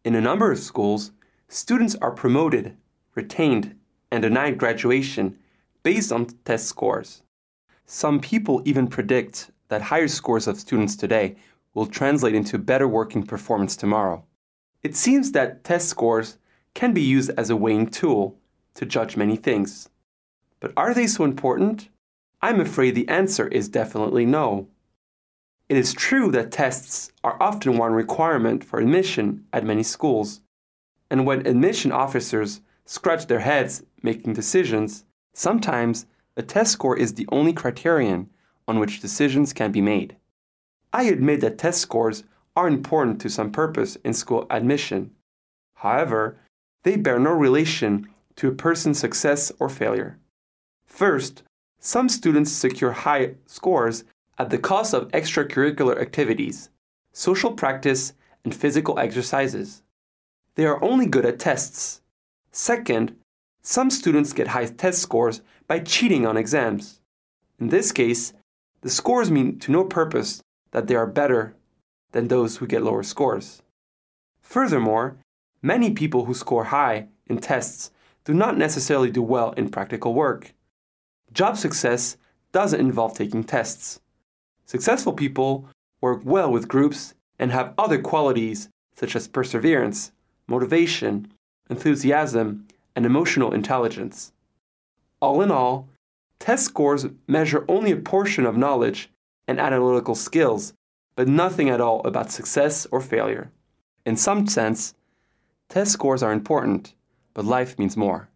In a number of schools, students are promoted, retained, and denied graduation based on test scores. Some people even predict that higher scores of students today will translate into better working performance tomorrow. It seems that test scores can be used as a weighing tool to judge many things. But are they so important? I'm afraid the answer is definitely no. It is true that tests are often one requirement for admission at many schools, and when admission officers scratch their heads making decisions, sometimes a test score is the only criterion on which decisions can be made. I admit that test scores are important to some purpose in school admission. However, they bear no relation to a person's success or failure. First, some students secure high scores at the cost of extracurricular activities, social practice, and physical exercises. They are only good at tests. Second, some students get high test scores by cheating on exams. In this case, the scores mean to no purpose that they are better than those who get lower scores. Furthermore, many people who score high in tests do not necessarily do well in practical work. Job success doesn't involve taking tests. Successful people work well with groups and have other qualities such as perseverance, motivation, enthusiasm, and emotional intelligence. All in all, test scores measure only a portion of knowledge and analytical skills, but nothing at all about success or failure. In some sense, test scores are important, but life means more.